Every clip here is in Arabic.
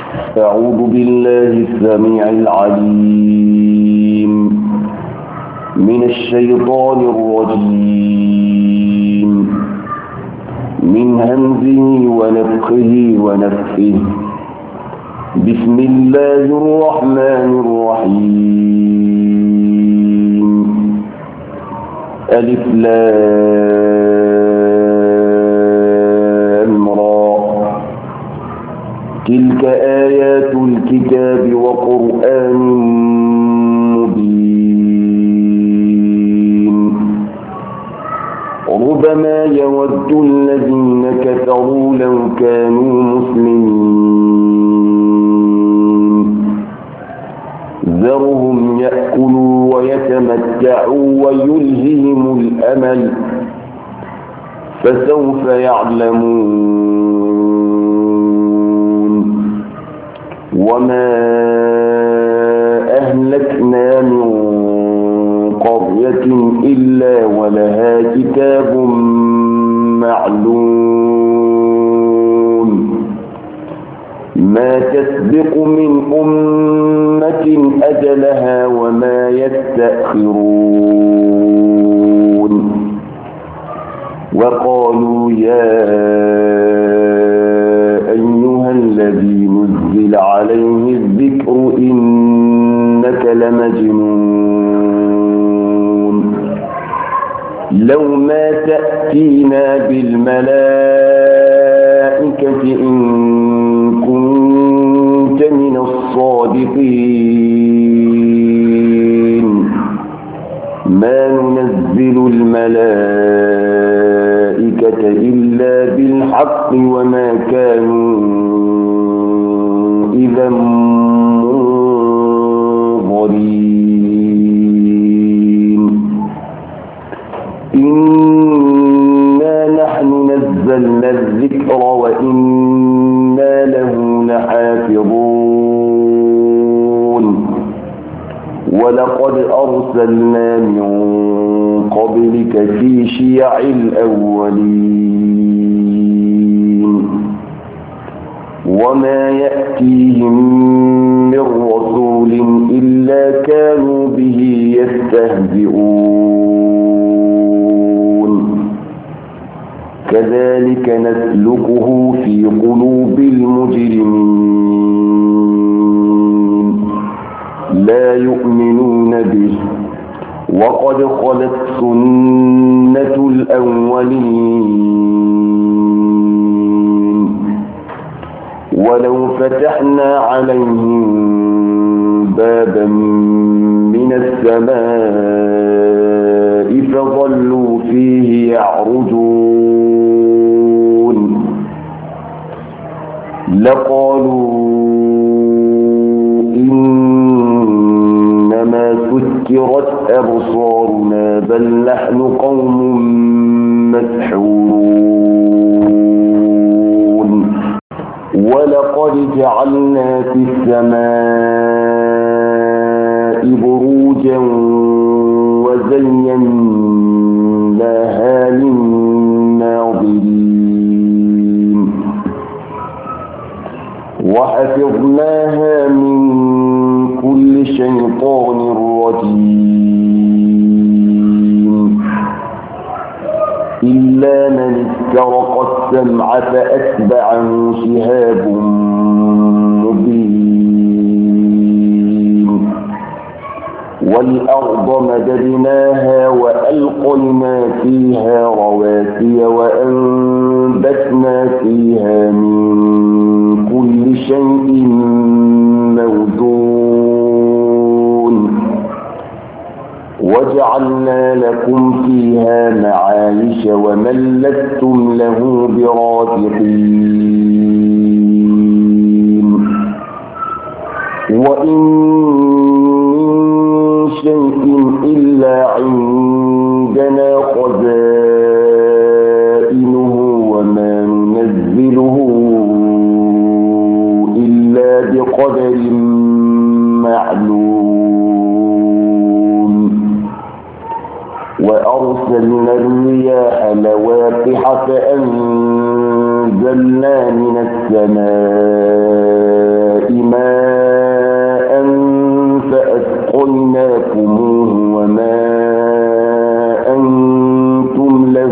أعوذ بالله السميع العليم من الشيطان الرجيم من همزه ونفخه ونفثه. بسم الله الرحمن الرحيم. ألف لام را. تلك آيات الكتاب وقرآن مبين. ربما يود الذين كفروا لو كانوا مسلمين. ذرهم يأكلوا ويتمتعوا ويلههم الأمل فسوف يعلمون. وما أهلكنا من قرية إلا ولها كتاب معلوم. ما تسبق من أمة أجلها وما يستأخرون. وقالوا يا أيها الذي نزل عليه الذكر إنك لمجنون. لو ما تأتينا بالملائكة إن كنت من الصادقين. ما ننزل الملائكة إلا بالحق وما كانوا إذا منظرين. إنا نحن نزلنا الذكر وإنا له لحافظون. ولقد أرسلنا من قبلك في شيع الأولين. وما يأتيهم من رسول إلا كانوا به يستهزئون. كذلك نسلكه في قلوب المجرمين. لا يؤمنون به وقد خلت سنة الأولين. ولو فتحنا عليهم بابا من السماء فظلوا فيه يعرجون لقالوا إنما سكرت أبصارنا بل نحن قوم مسحورون. ولقد جعلنا في السماء بروجا وزيناها للناظرين وحفظناها من كل شيطان رجيم. إلا من استرق السمع فأتبعه شهاب مبين. والأرض مددناها وألقينا فيها رواسي وأنبتنا فيها من كل شيء موزون. وجعلنا لكم فيها معايش ومن لستم له برازقين. وإن من شيء إلا عندنا خزائنه وما ننزله إلا بقدر معلوم. وأرسلنا الرياح لواقح فأنزلنا من السماء أعطيناكموه وما أنتم له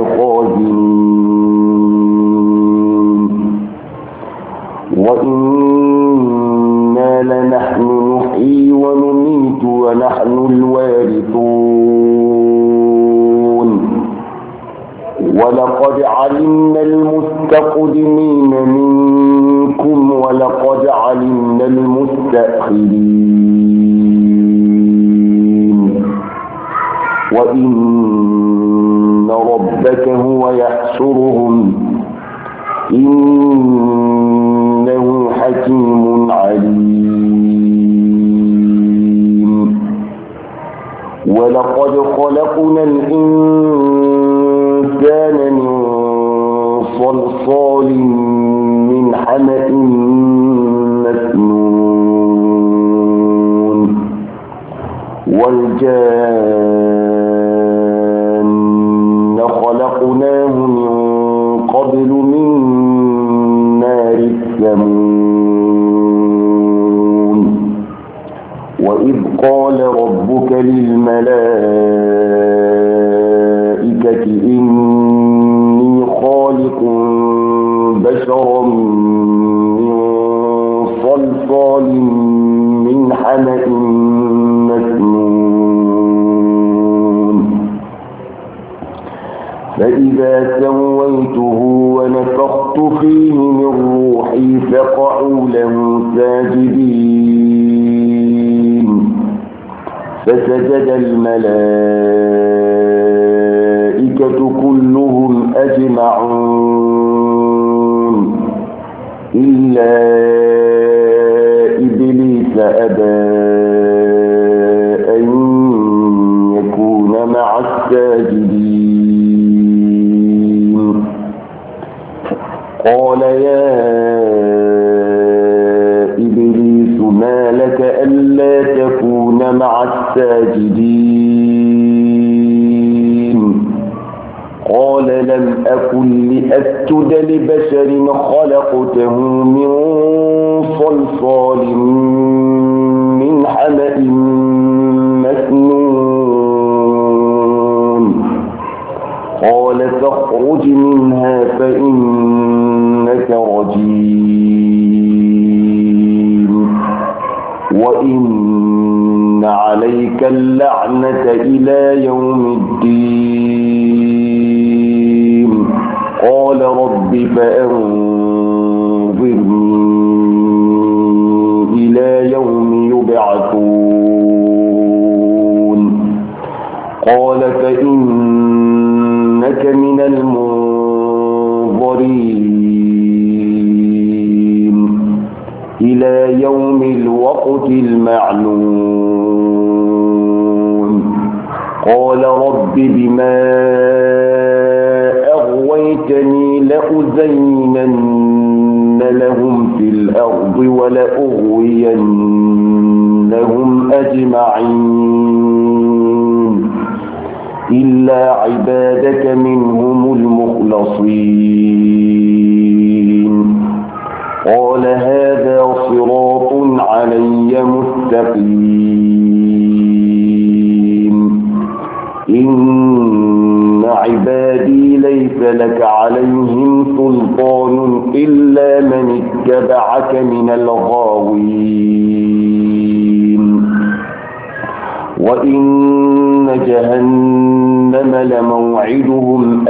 بخازنين وإنا لنحن نحيي ونميت ونحن الوارثون ولقد علمنا المستقدمين منكم ولقد علمنا المستأخرين وإن ربك هو يحشرهم إنه حكيم عليم ولقد خلقنا الإنسان من صلصال من حمأ مسنون والجان خلقناه من قبل من نار السموم وإذ قال ربك للملائكة إني خالق بشرا من صلصال من حمأ مسنون فإذا سويته ونفخت فيه من روحي فقعوا له ساجدين فسجد الملائكة كلهم أجمعون إلا إبليس أبى أن يكون مع الساجدين قال يا إبليس ما لك ألا تكون مع الساجدين قال لم أكن لأسجد لبشر خلقته من صلصال من حمأ مسنون قال فاخرج منها فإنك رجيم وإن عليك اللعنة إلى يوم الدين قال رب فأنظرني إلى يوم يبعثون قال فإنك من المنظرين إلى يوم الوقت المعلوم قال رب بما أغويتني لأزينن لهم في الأرض ولأغوينهم أجمعين إلا عبادك منهم المخلصين قال هذا صراط علي مستقيم إن عبادي ليس لك عليهم سلطان إلا من اتبعك من الغاوين وإن جهنم لموعدهم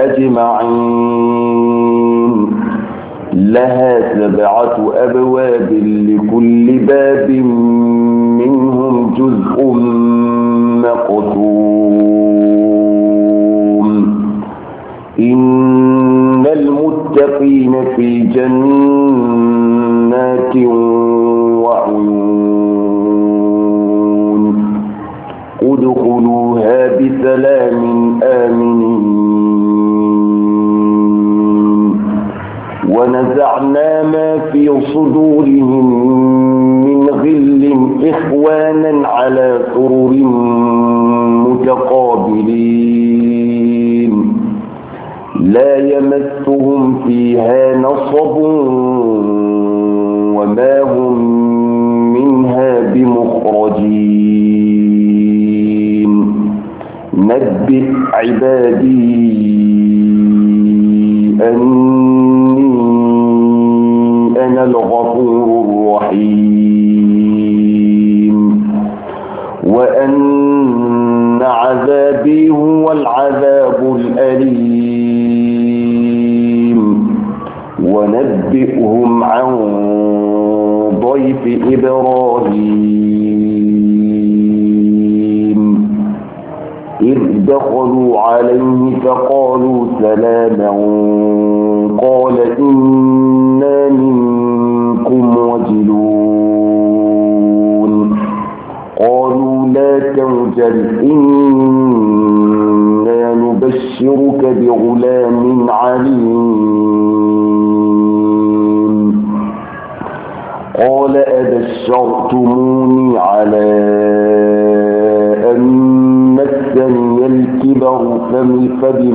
أجمعين لها 7 أبواب لكل باب منهم جزء مقسوم إن المتقين في جنات وعيون ادخلوها بسلام آمنين ونزعنا ما في صدورهم من غل إخوانا على سرر متقابلين لا يمسهم فيها نصب وما هم منها بمخرجين نبئ عبادي أني أنا الغفور الرحيم وأن عذابي هو العذاب الأليم ونبئهم عن ضيف إبراهيم إذ دخلوا عليه فقالوا سلاما قال إنا منكم وجلون قالوا لا توجل إنا نبشرك بغلام عليم قال أبشرتموني على أن مسني الكبر فبم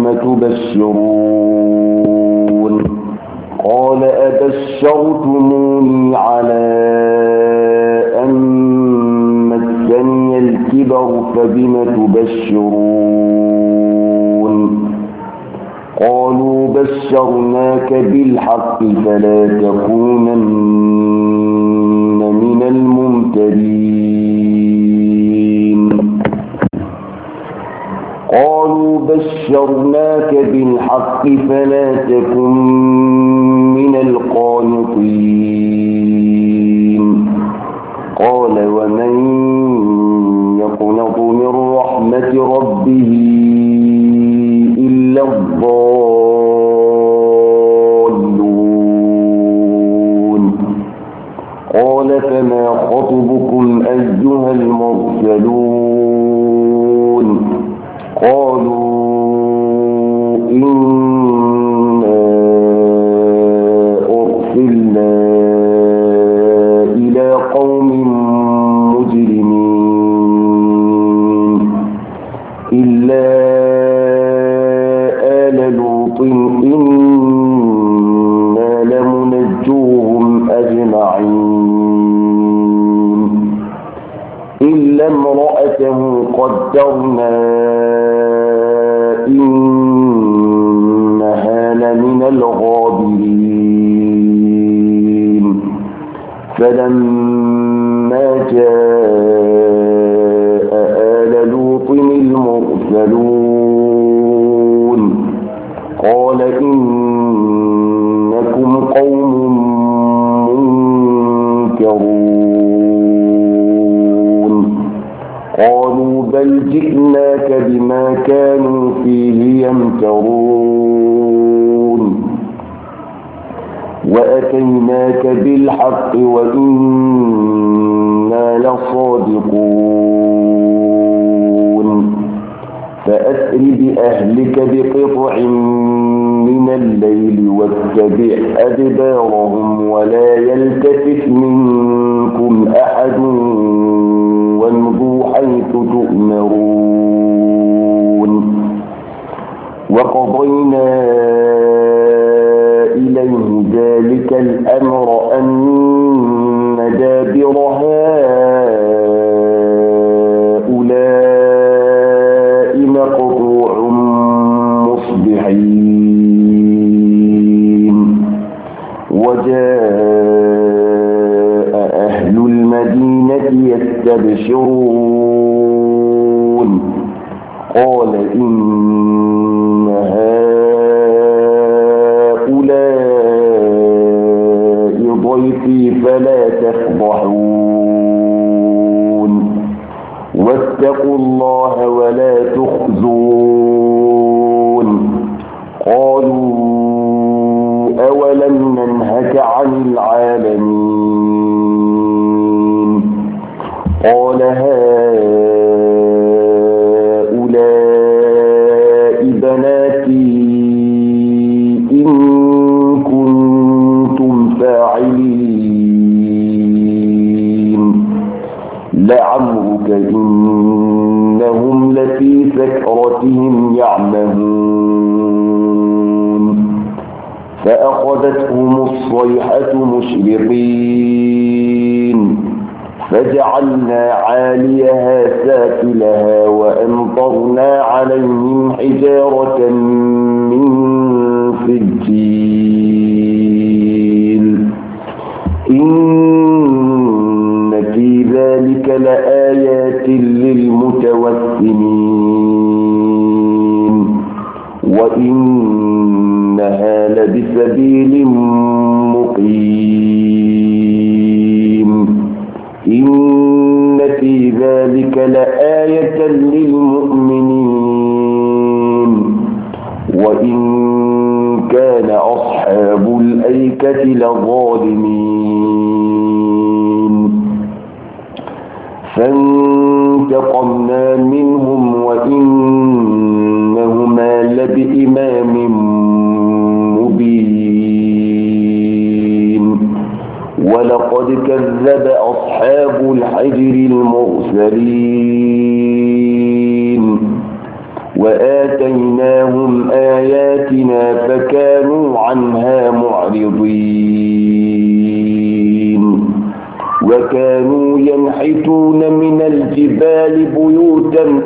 تبشرون قال أبشرتموني على أن مسني الكبر فبم تبشرون قالوا بشرناك بالحق فلا تكونن من الممترين قالوا بشرناك بالحق فلا تكن من القانطين قال ومن يقنط من رحمة ربه إلا الضالون قال فما خطبكم أيها المرسلون قالوا إنا أرسلنا إلى قوم مجرمين إلا آل لوط إنا لمنجوهم أجمعين إلا امرأته قدرنا إنها لمن الغابرين فلما جاء آل لوط المرسلون قال إنكم قوم منكرون قالوا بل جئناك بما كانوا فيه يمترون وأتيناك بالحق وإنا لصادقون فأسر بأهلك بقطع من الليل واتبع أدبارهم ولا يلتفت منكم أحد وامضوا حيث تؤمرون وقضينا إليه ذلك الأمر أن دابر هؤلاء مقطوع مصبحين وجاء أهل المدينة يستبشرون قال إن هؤلاء ضيفي فلا تفضحون واتقوا الله ولا تخزون قالوا أولم ننهك عن العالمين قال هؤلاء بناتي إن كنتم فاعلين لعمرك إنهم لفي سكرتهم يعمهون فأخذتهم الصيحة مشرقين فجعلنا عاليها سافلها وأمطرنا عليهم حجارة من سجيل إن في ذلك لآيات للمتوسمين وإنها لبسبيل مقيم إن في ذلك لآية للمؤمنين وإن كان أصحاب الأيكة لظالمين فانتقمنا منهم وإنهما لبإمام مبين ولقد كذب أصحاب الحجر المرسلين وآتيناهم آياتنا فكانوا عنها معرضين وكانوا ينحتون من الجبال بيوتا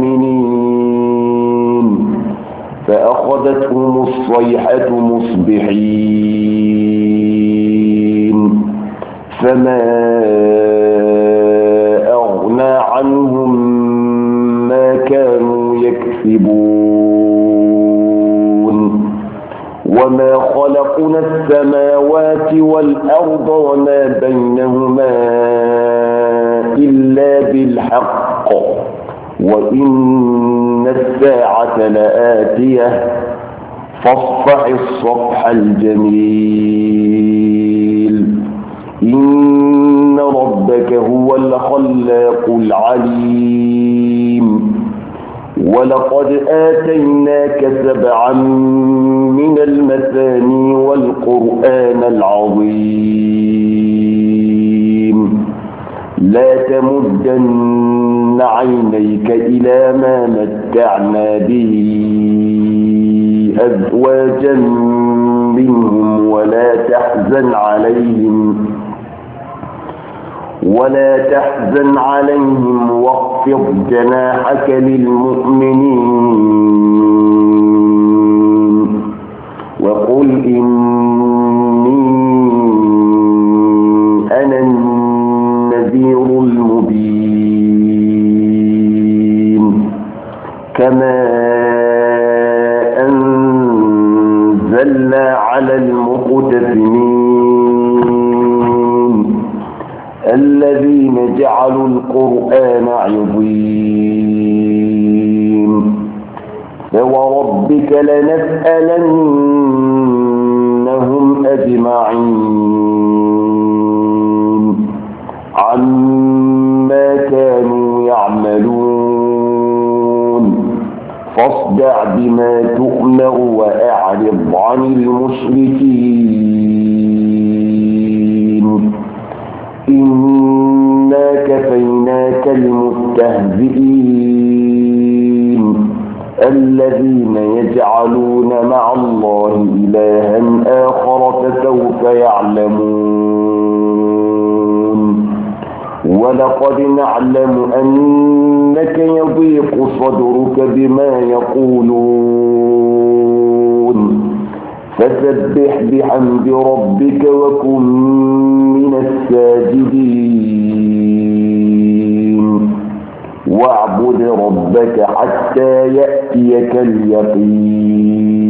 آمنين فأخذتهم الصيحة مصبحين فما أغنى عنهم ما كانوا يكسبون وما خلقنا السماوات والأرض وما بينهما إلا بالحق وإن الساعة لآتية فاصفح الصفح الجميل إن ربك هو الخلاق العليم ولقد آتيناك 7 من المثاني والقرآن العظيم لا تمدن عينيك إلى ما متعنا به أزواجا منهم ولا تحزن عليهم واخفض جناحك للمؤمنين وقل إني أنا النذير المبين كما أنزلنا على المقتسمين الذين جعلوا القرآن عظيم فوربك لنسألنهم أجمعين عما كانوا يعملون فاصدع بما تؤمر وأعرض عن المشركين إنا كفيناك المستهزئين الذين يجعلون مع الله إلها آخر فسوف يعلمون ولقد نعلم أنك يضيق صدرك بما يقولون فسبح بحمد ربك وكن من الساجدين واعبد ربك حتى يأتيك اليقين